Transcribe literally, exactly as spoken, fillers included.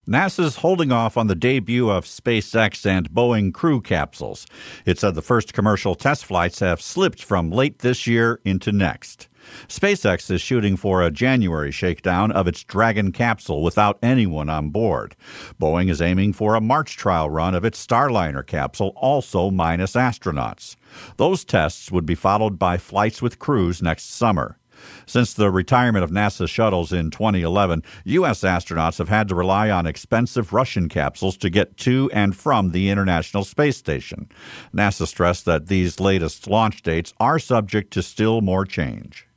NASA's holding off on the debut of SpaceX and Boeing Crew capsules. It said the first commercial test flights have slipped from late this year into next. SpaceX is shooting for a January shakedown of its Dragon capsule without anyone on board. Boeing is aiming for a March trial run of its Starliner capsule, also minus astronauts. Those tests would be followed by flights with crews next summer. Since the retirement of NASA shuttles in twenty eleven, U S astronauts have had to rely on expensive Russian capsules to get to and from the International Space Station. NASA stressed that these latest launch dates are subject to still more change.